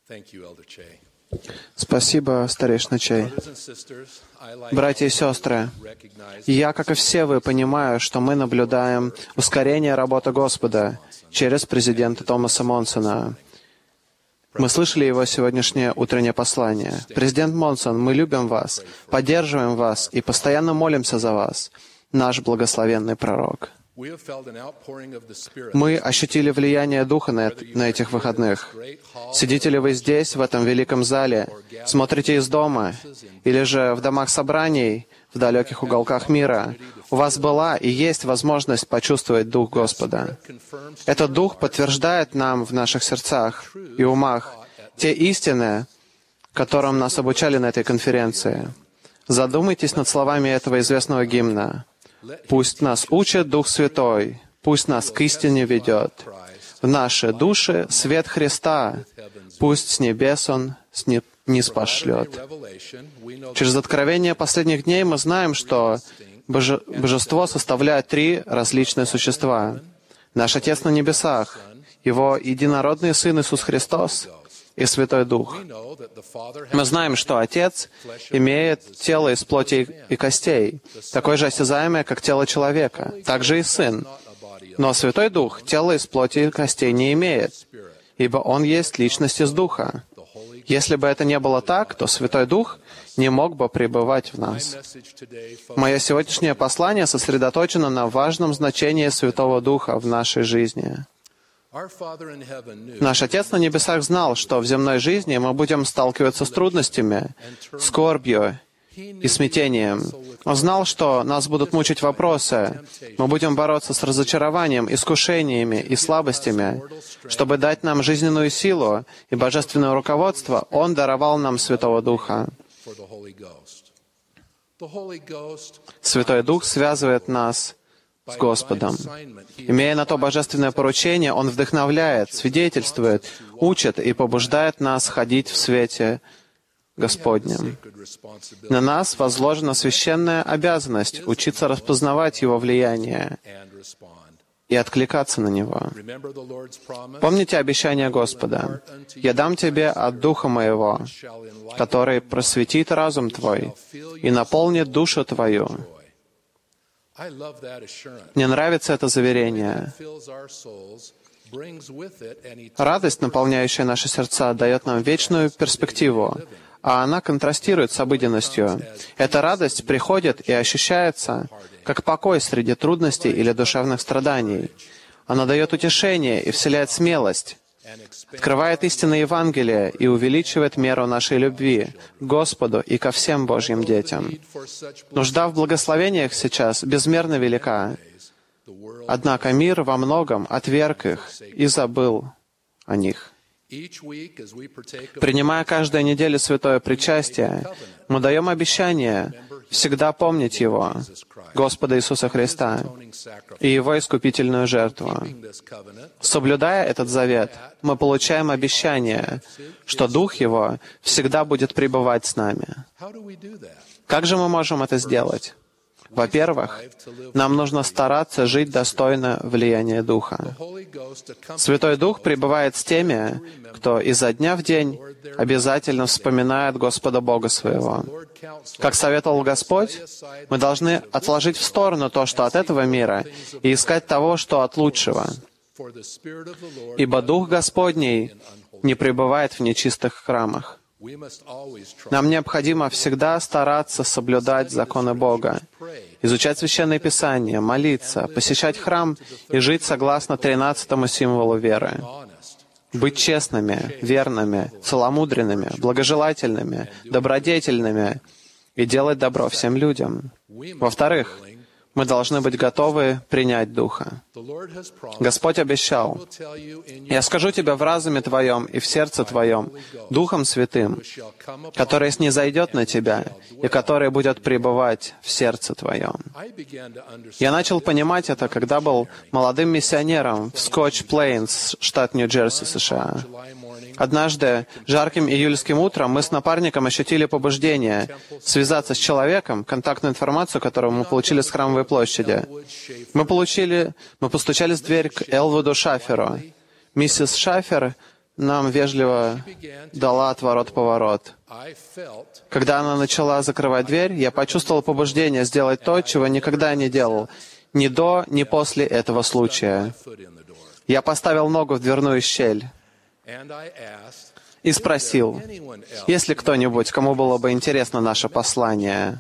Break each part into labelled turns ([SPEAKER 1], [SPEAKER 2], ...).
[SPEAKER 1] Спасибо, старейшина Чей. Братья и сестры, я, как и все вы, понимаю, что мы наблюдаем ускорение работы Господа через президента Томаса Монсона. Мы слышали его сегодняшнее утреннее послание. Президент Монсон, мы любим вас, поддерживаем вас и постоянно молимся за вас, наш благословенный пророк. Мы ощутили влияние Духа на этих выходных. Сидите ли вы здесь, в этом великом зале, смотрите из дома, или же в домах собраний, в далеких уголках мира, у вас была и есть возможность почувствовать Дух Господа. Этот Дух подтверждает нам в наших сердцах и умах те истины, которым нас обучали на этой конференции. Задумайтесь над словами этого известного гимна. «Пусть нас учит Дух Святой, пусть нас к истине ведет. В наши души свет Христа, пусть с небес Он ниспошлет». Через откровение последних дней мы знаем, что Божество составляет три различные существа. Наш Отец на небесах, Его единородный Сын Иисус Христос и Святой Дух. Мы знаем, что Отец имеет тело из плоти и костей, такое же осязаемое, как тело человека, также и Сын. Но Святой Дух тело из плоти и костей не имеет, ибо Он есть личность из Духа. Если бы это не было так, то Святой Дух не мог бы пребывать в нас. Мое сегодняшнее послание сосредоточено на важном значении Святого Духа в нашей жизни. Наш Отец на небесах знал, что в земной жизни мы будем сталкиваться с трудностями, скорбью и смятением. Он знал, что нас будут мучить вопросы, мы будем бороться с разочарованием, искушениями и слабостями. Чтобы дать нам жизненную силу и божественное руководство, Он даровал нам Святого Духа. Святой Дух связывает нас с Господом. Имея на то божественное поручение, Он вдохновляет, свидетельствует, учит и побуждает нас ходить в свете Господнем. На нас возложена священная обязанность учиться распознавать Его влияние и откликаться на него. Помните обещание Господа: «Я дам тебе от Духа Моего, который просветит разум твой и наполнит душу твою». Мне нравится это заверение. Радость, наполняющая наши сердца, дает нам вечную перспективу, а она контрастирует с обыденностью. Эта радость приходит и ощущается, как покой среди трудностей или душевных страданий. Она дает утешение и вселяет смелость, открывает истины Евангелия и увеличивает меру нашей любви к Господу и ко всем Божьим детям. Нужда в благословениях сейчас безмерно велика, однако мир во многом отверг их и забыл о них. Принимая каждую неделю святое причастие, мы даем обещание всегда помнить Его, Господа Иисуса Христа, и Его искупительную жертву. Соблюдая этот завет, мы получаем обещание, что Дух Его всегда будет пребывать с нами. Как же мы можем это сделать? Во-первых, нам нужно стараться жить достойно влияния Духа. Святой Дух пребывает с теми, кто изо дня в день обязательно вспоминает Господа Бога своего. Как советовал Господь, мы должны отложить в сторону то, что от этого мира, и искать того, что от лучшего. Ибо Дух Господний не пребывает в нечистых храмах. Нам необходимо всегда стараться соблюдать законы Бога, изучать Священное Писание, молиться, посещать храм и жить согласно 13-му символу веры. Быть честными, верными, целомудренными, благожелательными, добродетельными и делать добро всем людям. Во-вторых, мы должны быть готовы принять Духа. Господь обещал: «Я скажу тебе в разуме твоем и в сердце твоем, Духом Святым, который снизойдет на тебя и который будет пребывать в сердце твоем». Я начал понимать это, когда был молодым миссионером в Скотч-Плейнс, штат Нью-Джерси, США. Однажды, жарким июльским утром, мы с напарником ощутили побуждение связаться с человеком, контактную информацию, которую мы получили с Храмовой площади. Мы постучали в дверь к Элвуду Шаферу. Миссис Шафер нам вежливо дала отворот-поворот. Когда она начала закрывать дверь, я почувствовал побуждение сделать то, чего никогда не делал, ни до, ни после этого случая. Я поставил ногу в дверную щель и спросил, есть ли кто-нибудь, кому было бы интересно наше послание.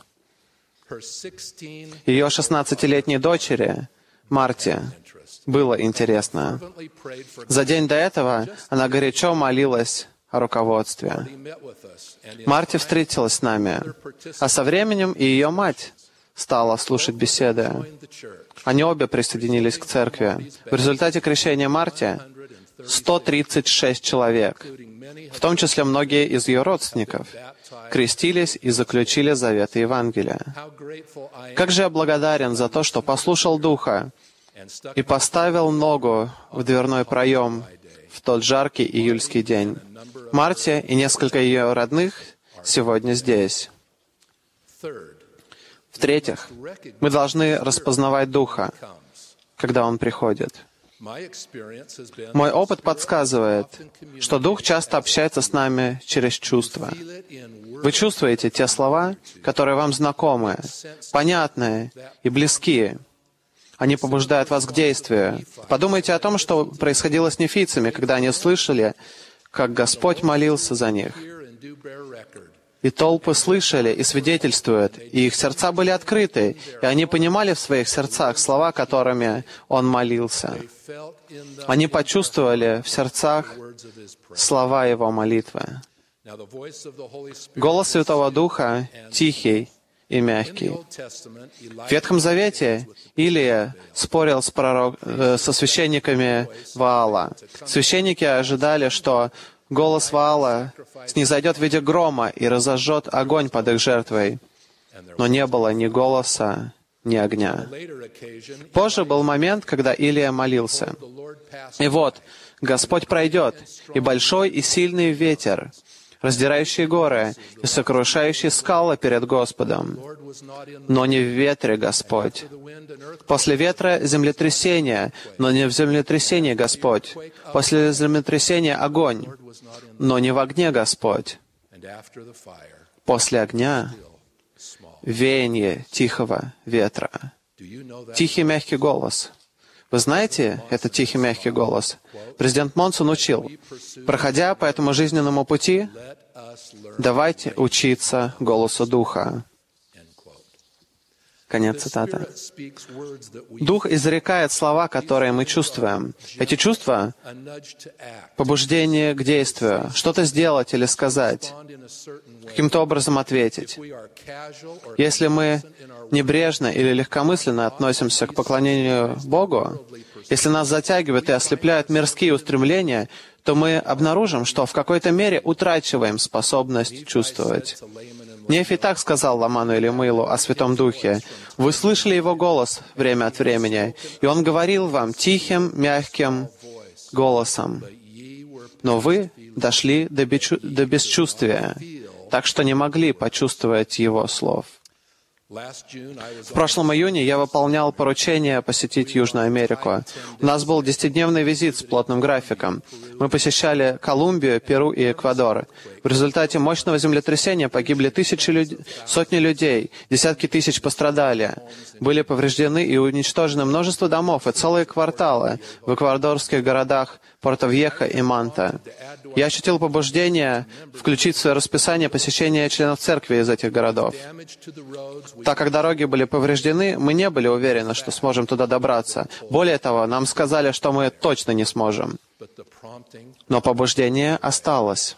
[SPEAKER 1] Ее 16-летней дочери, Марте, было интересно. За день до этого она горячо молилась о руководстве. Марти встретилась с нами, а со временем и ее мать стала слушать беседы. Они обе присоединились к церкви. В результате крещения Марти 136 человек, в том числе многие из ее родственников, крестились и заключили заветы Евангелия. Как же я благодарен за то, что послушал Духа и поставил ногу в дверной проем в тот жаркий июльский день. Марти и несколько ее родных сегодня здесь. В-третьих, мы должны распознавать Духа, когда Он приходит. Мой опыт подсказывает, что Дух часто общается с нами через чувства. Вы чувствуете те слова, которые вам знакомы, понятные и близкие. Они побуждают вас к действию. Подумайте о том, что происходило с нефийцами, когда они слышали, как Господь молился за них. И толпы слышали и свидетельствуют, и их сердца были открыты, и они понимали в своих сердцах слова, которыми Он молился. Они почувствовали в сердцах слова Его молитвы. Голос Святого Духа тихий и мягкий. В Ветхом Завете Илия спорил со священниками Ваала. Священники ожидали, что голос Ваала снизойдет в виде грома и разожжет огонь под их жертвой. Но не было ни голоса, ни огня. Позже был момент, когда Илия молился. И вот, Господь пройдет, и большой и сильный ветер, раздирающий горы и сокрушающий скалы перед Господом. Но не в ветре Господь. После ветра землетрясение, но не в землетрясении Господь. После землетрясения огонь, но не в огне Господь. После огня веяние тихого ветра. Тихий мягкий голос. Вы знаете этот тихий мягкий голос? Президент Монсон учил: проходя по этому жизненному пути, давайте учиться голосу Духа. Конец цитаты. Дух изрекает слова, которые мы чувствуем. Эти чувства — побуждение к действию, что-то сделать или сказать, каким-то образом ответить. Если мы небрежно или легкомысленно относимся к поклонению Богу, если нас затягивают и ослепляют мирские устремления, то мы обнаружим, что в какой-то мере утрачиваем способность чувствовать. Нефий так сказал Ламану и Лемуилу о Святом Духе: «Вы слышали Его голос время от времени, и Он говорил вам тихим, мягким голосом, но вы дошли до бесчувствия, так что не могли почувствовать Его слов». В прошлом июне я выполнял поручение посетить Южную Америку. У нас был 10-дневный визит с плотным графиком. Мы посещали Колумбию, Перу и Эквадор. В результате мощного землетрясения погибли сотни людей, десятки тысяч пострадали. Были повреждены и уничтожены множество домов и целые кварталы в эквадорских городах Порто-Вьехо и Манта. Я ощутил побуждение включить в свое расписание посещение членов церкви из этих городов. Так как дороги были повреждены, мы не были уверены, что сможем туда добраться. Более того, нам сказали, что мы точно не сможем. Но побуждение осталось.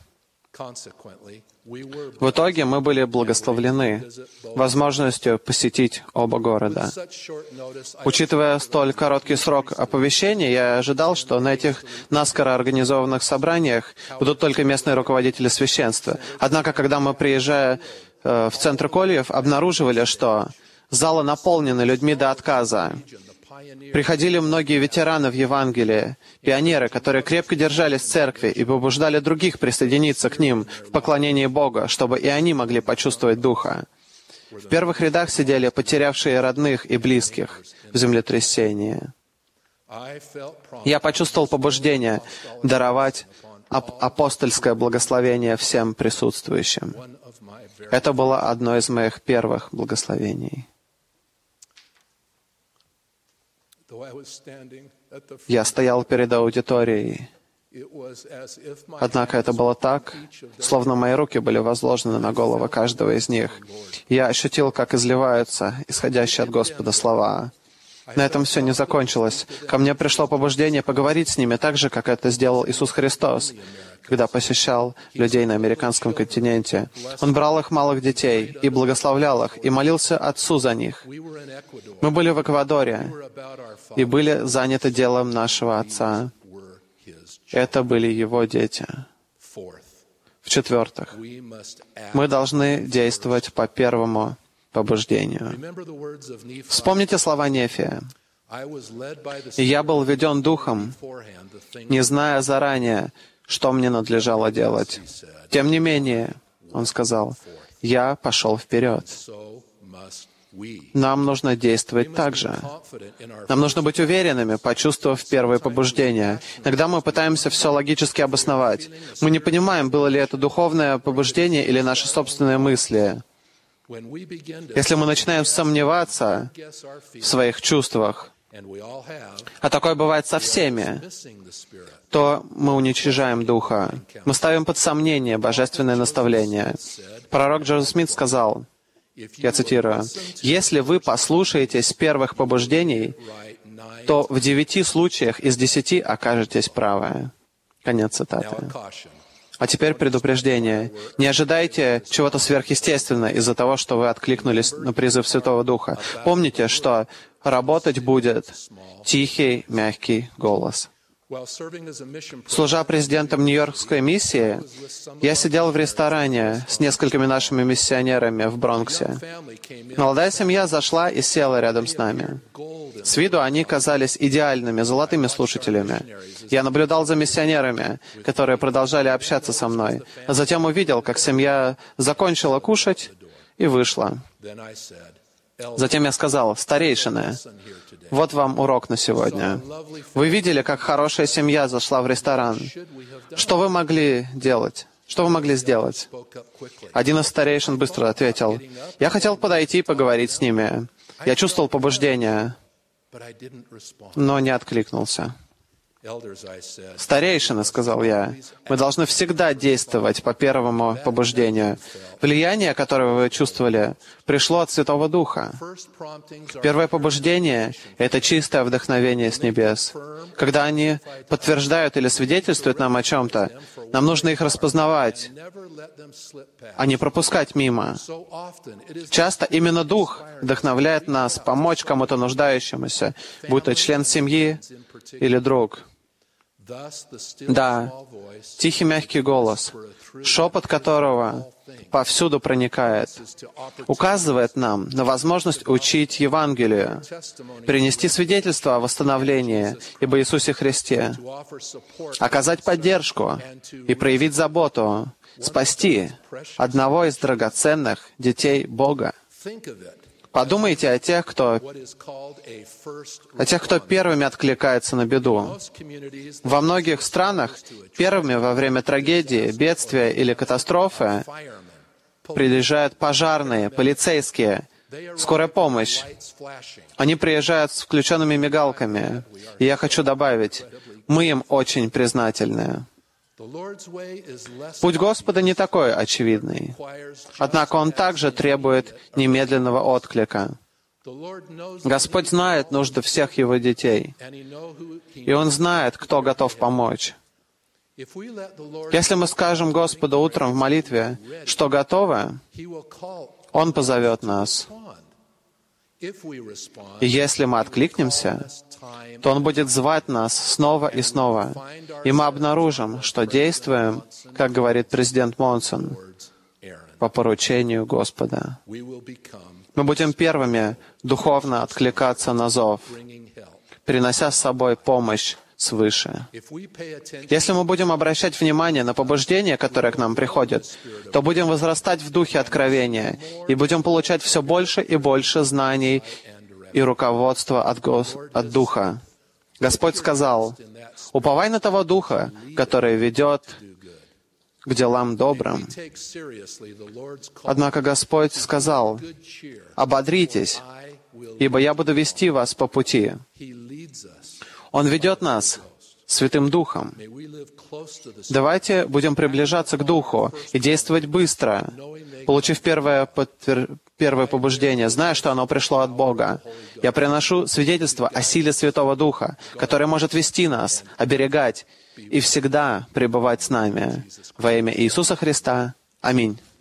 [SPEAKER 1] В итоге мы были благословлены возможностью посетить оба города. Учитывая столь короткий срок оповещения, я ожидал, что на этих наскоро организованных собраниях будут только местные руководители священства. Однако, когда мы, приезжая в центр Кольев, обнаруживали, что залы наполнены людьми до отказа. Приходили многие ветераны в Евангелии, пионеры, которые крепко держались в церкви и побуждали других присоединиться к ним в поклонении Бога, чтобы и они могли почувствовать Духа. В первых рядах сидели потерявшие родных и близких в землетрясении. Я почувствовал побуждение даровать апостольское благословение всем присутствующим. Это было одно из моих первых благословений. Я стоял перед аудиторией. Однако это было так, словно мои руки были возложены на голову каждого из них. Я ощутил, как изливаются исходящие от Господа слова. На этом все не закончилось. Ко мне пришло побуждение поговорить с ними так же, как это сделал Иисус Христос, когда посещал людей на американском континенте. Он брал их малых детей и благословлял их, и молился Отцу за них. Мы были в Эквадоре и были заняты делом нашего Отца. Это были Его дети. В-четвертых, мы должны действовать по первому побуждению. Вспомните слова Нефия. «И я был веден Духом, не зная заранее, что мне надлежало делать. Тем не менее, он сказал, я пошел вперед». Нам нужно действовать так же. Нам нужно быть уверенными, почувствовав первые побуждения. Иногда мы пытаемся все логически обосновать. Мы не понимаем, было ли это духовное побуждение или наши собственные мысли. Если мы начинаем сомневаться в своих чувствах, а такое бывает со всеми, то мы уничижаем Духа. Мы ставим под сомнение божественное наставление. Пророк Джозеф Смит сказал, я цитирую, «Если вы послушаетесь первых побуждений, то в 9 случаях из 10 окажетесь правы». Конец цитаты. А теперь предупреждение. Не ожидайте чего-то сверхъестественного из-за того, что вы откликнулись на призыв Святого Духа. Помните, что работать будет тихий, мягкий голос. Служа президентом Нью-Йоркской миссии, я сидел в ресторане с несколькими нашими миссионерами в Бронксе. Молодая семья зашла и села рядом с нами. С виду они казались идеальными, золотыми слушателями. Я наблюдал за миссионерами, которые продолжали общаться со мной, а затем увидел, как семья закончила кушать и вышла. Затем я сказал, старейшины, вот вам урок на сегодня. Вы видели, как хорошая семья зашла в ресторан. Что вы могли делать? Что вы могли сделать? Один из старейшин быстро ответил, я хотел подойти и поговорить с ними. Я чувствовал побуждение, но не откликнулся. «Старейшины, — сказал я, — мы должны всегда действовать по первому побуждению. Влияние, которое вы чувствовали, пришло от Святого Духа. Первое побуждение — это чистое вдохновение с небес. Когда они подтверждают или свидетельствуют нам о чем-то, нам нужно их распознавать, а не пропускать мимо. Часто именно Дух вдохновляет нас помочь кому-то нуждающемуся, будь то член семьи или друг. Да, тихий мягкий голос, шепот которого повсюду проникает, указывает нам на возможность учить Евангелию, принести свидетельство о восстановлении об Иисусе Христе, оказать поддержку и проявить заботу, спасти одного из драгоценных детей Бога. Подумайте о тех, кто первыми откликается на беду. Во многих странах первыми во время трагедии, бедствия или катастрофы приезжают пожарные, полицейские, скорая помощь. Они приезжают с включенными мигалками. И я хочу добавить, мы им очень признательны. Путь Господа не такой очевидный. Однако Он также требует немедленного отклика. Господь знает нужды всех Его детей. И Он знает, кто готов помочь. Если мы скажем Господу утром в молитве, что готовы, Он позовет нас. И если мы откликнемся, то Он будет звать нас снова и снова. И мы обнаружим, что действуем, как говорит президент Монсон, по поручению Господа. Мы будем первыми духовно откликаться на зов, принося с собой помощь свыше. Если мы будем обращать внимание на побуждения, которые к нам приходят, то будем возрастать в духе откровения и будем получать все больше и больше знаний и руководства от Духа. Господь сказал: «Уповай на того Духа, который ведет к делам добрым». Однако Господь сказал: «Ободритесь, ибо я буду вести вас по пути». Он ведет нас Святым Духом. Давайте будем приближаться к Духу и действовать быстро, получив первое побуждение, зная, что оно пришло от Бога. Я приношу свидетельство о силе Святого Духа, который может вести нас, оберегать и всегда пребывать с нами. Во имя Иисуса Христа. Аминь.